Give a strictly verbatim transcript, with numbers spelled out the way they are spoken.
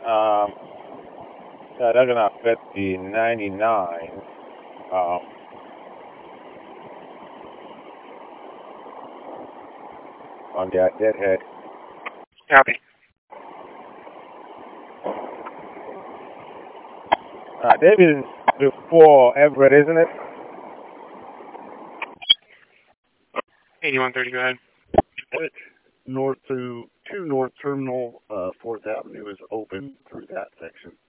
Um, that doesn't affect the ninety-nine. Um, on that deadhead. Copy. Uh, David is before Everett, isn't it? eighty-one thirty, go ahead. Edge north to to North Terminal, uh, Fourth Avenue is open through that section.